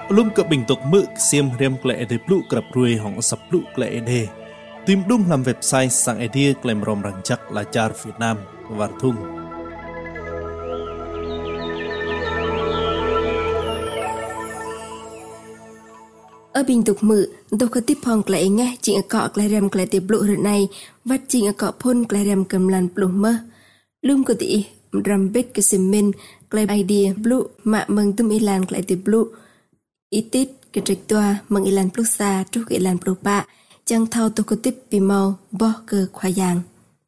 Lum cỡ bình tục mự xiêm rem klệ để blu cập ruồi hỏng sập blu klệ đề. Tìm đúng làm website sang idea klem rom răng chắc là char Việt Nam và thung. Ở bình tục mự, tôi có tiếp hong klệ nghe chính ở cọ klệ rem klệ để blu rượt này và chính ở cọ phun klệ rem cầm làn blu mơ. Lum có tỷ ram bết cái sim min klệ idea blu mà mừng tụm ilan klệ để blu. Itit cái trịch toa mừng ilan blu xa trúc ilan blu bạ chẳng thao tôi có tiếp bì màu bỏ cơ khoa giang.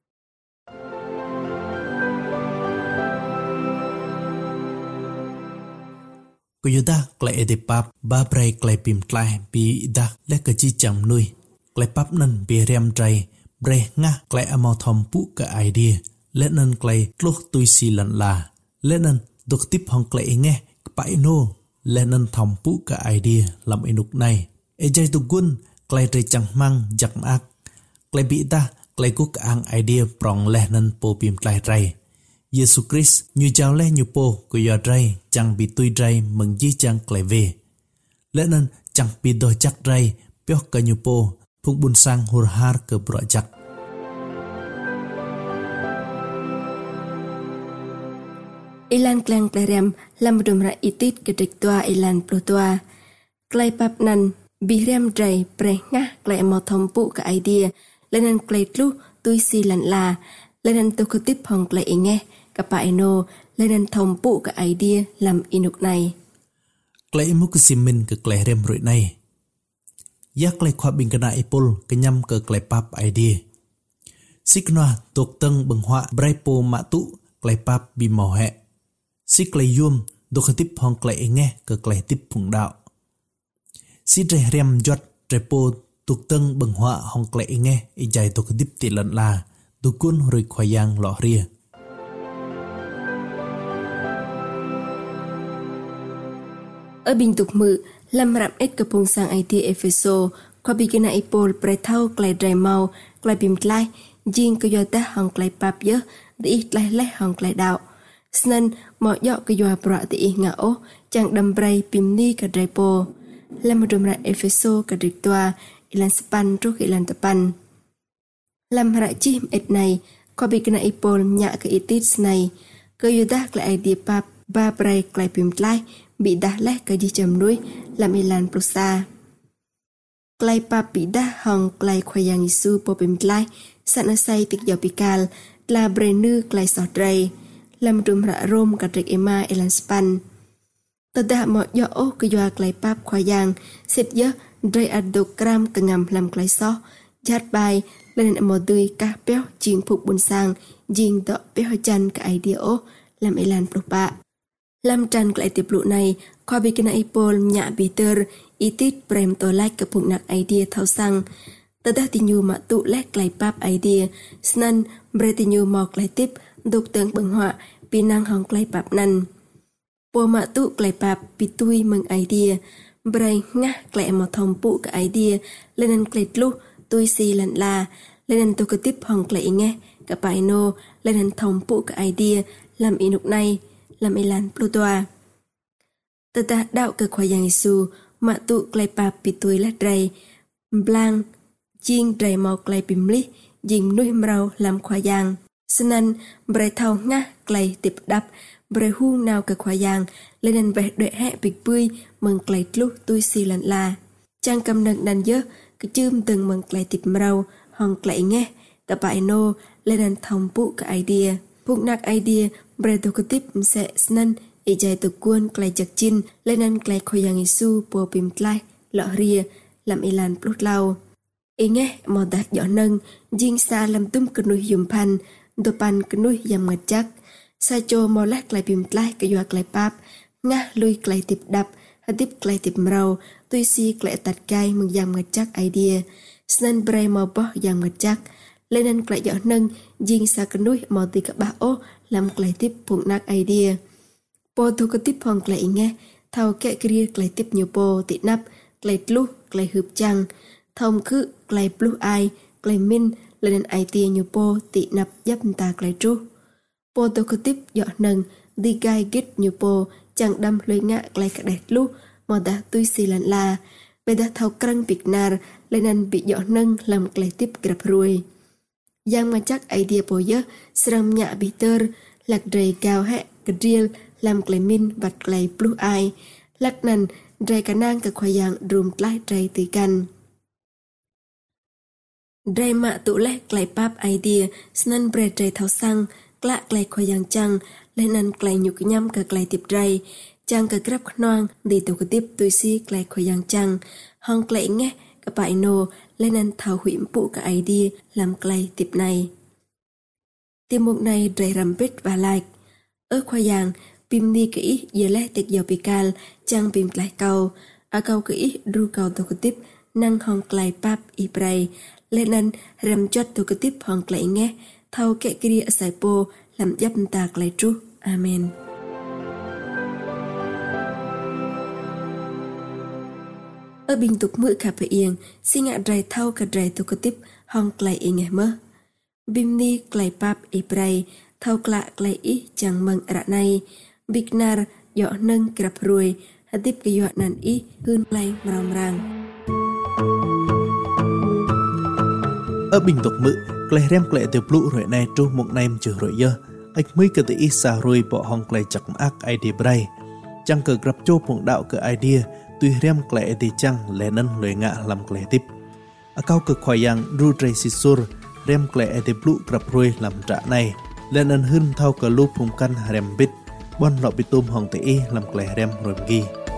Cô yêu ta klệ để pap ba bray klệ pim tlai bi da le cái chi chậm nuôi klệ pap nân bi rem trai bray nga klệ amau thom pu cái idea le nân klệ tluh tui si lan la le nân độc tiếp hong klệ nghe pai no le nân thom pu cái idea làm inuk này e jai tu gun klệ trai chẳng mang giặc ác klệ bi ta klệ cook ang idea prong le nân po pim tlai trai Jesus Christ như chào lẽ như po của giờ trai chẳng bị tui trai mừng di chẳng klệ về lẽ nên chẳng bị đôi chắc trai béo cả như po phụng bùn sang hồn har cơ bọ chắc Ilan klang klerem lam dum ra itit ke dik tua ilan plotua klai pap nan bi rem trai pre nga klai mo thom pu ka idea lenan klai tlu tui si lan la lenan tu ko tip hong klai nghe cả eno lenan thom pu ka idea lam inuk này klai mu ku simin ke klai rem roi này ya klai khwa bing kana ipol kenyam ke klai pap idea sikna tok teng beng hwa braipo ma tu klai pap bi mo he si klai yum do ka tip hong klai nghe ke klai tip phung đạo si tre rem jot trepo tok teng beng hwa hong klai nghe i jai to ka tip ti lan la tu kun roi khwayang lo ria ở bình tục mự lam rạm ít cơ pung sang IT Efeso qua bị cái này pol pre thau klai drai mau klai bim klai jing cơ do ta hong klai pap yớ để ít lai lai hong klai đạo snen mọi dọ cơ do bra để ít ngạo chẳng đâm bray bim ni cả drai po lam dum ra Efeso cả dik toa ilan span truk ilan tapan lam ra chim et này qua bị cái này pol nhạ cái itit này cơ do ta klai idea pap ba bray klai bim klai bị đá lẽ cái gì chầm núi làm ilan plosa klai pap bị đá hong klai khoyang isu popim klai sana say tik yopikal la brenu klai sotray làm rum ra rom cả trek ema ilan span tada mo yo o ke yo klai pap khoyang sit yo dray adokram kengam làm klai so jat bai lên mo dui ka peo jing phuk bun sang jing to peo chan ka idea o làm ilan plopa lam tràn lại tiệp lụ này qua bị cái này pol nhạ Peter itit prem to like cái phụng nặc idea thao sang ta đã tin như mà tụ lek lại pap idea snan bre tin như mọc lại tiếp đục tường bằng họa pi năng hong lại pap nan po mà tụ lại pap pi tui mừng idea bre nga lại mà thòng phụ cái idea lên ăn lại lu tui si lần la lên ăn tu cái tiếp hong lại nghe cả bài no lên ăn thòng phụ cái idea làm inuk này làm ilan plotoa tata đạo cơ khoyang isu ma tu klai pa pitui la drai blang jing drai mau klai pimli jing nui mrau làm khoyang snan bre thau nga klai tip đap bre hu nào cơ khoyang lên về đợi hẹ bịch bươi mừng klai tlu tui si lan la trang cầm nâng đàn dơ cái chum từng mừng klai tip mrau hong klai nghe cả bài no lên thòng pu cái idea phụng nạc idea bre tu ko tip sẽ snan i jai tu kun klai jak chin lenan klai khoyang isu po pim klai lo ria làm ilan plot lau i nghe mo da yo nâng jing sa lam tum knui yum pan do pan knui yam ngat chắc sa cho mo la klai pim klai ka yo klai pap nga lui klai tip đap ha tip klai tip mrau tui si klai tat kai mừng yam ngat chắc idea snan bre mo bo yam ngat chắc lenan klai yo nâng jing sa knui mo ti ka ba o làm klai tip phụng nạc idea po tu có tip hong klai nghe thao kẹ kia klai tip nhiều po tị nắp klai tlu klai hụp chăng thông khứ klai blue eye klai min lên idea nhiều po tị nắp giáp ta klai tru po tu có tip dọ nâng đi gai git nhiều po chẳng đâm lưỡi ngạ klai cả đẹp lu mò đã tui xì lần là bè đã thâu krăng bịch nà lên ăn bị dọ nâng làm klei tiếp grab ruồi giang mà chắc idea bồi giấc sram nhạ bị tơ lạc đầy cao hẹ cái riêng làm klei min vặt klei blue eye lạc nằn đầy cả nang cả khoai giang rùm lại đầy tì căn đầy mạ tụ lẹ klei pap idea snan bre đầy tháo sang klạ klei khoai giang chăng lên ăn klei nhục nhâm cả klei tiếp đầy chàng cả grab noang đi tụ cái tiếp tui si klei khoai giang chăng hong klei nghe cả bài nô lên ăn thảo hủy phụ cả idea làm klei tiếp này tiêm mục này đầy rầm bít và like ở khoai giang pim đi kỹ giờ lẽ tiệc giờ bị cal chăng pim klei cầu ở cầu kỹ ru cầu tụ cái tiếp năng hong klei pap ibray lên ăn rầm chót tụ cái tiếp hong klei nghe thâu kẹ kia sài po làm dấp ta klei tru amen. Ở bình tục mượn cà phê yên, xin ngạ rài thâu cả rài tụ cơ tiếp hong klei y nghe mơ. Bim ni klei pap y bray, thâu klạ klei y chẳng mừng rạ này. Big nar dọ nâng grab ruồi, hả tiếp cái dọ nàn y hươn klei mrong rang. Ở bình tục mượn, klei rem klei tiêu blue rồi này tru một nem chữ rồi dơ. Ếch mới cơ tự y xa ruồi bỏ hong klei chắc ác idea bray. Chẳng cờ grab chô phong đạo cơ idea, tuy rem klei thì chăng lẽ nân lưỡi ngạ làm klei tiếp. Ở cao cực khoai yang ru tray si sur rem klei thì blue grab ruồi làm trả này lẽ nân hươn thao cờ lu phùng căn rem bít bon lọ bị tôm hong tê làm klei rem rồi ghi.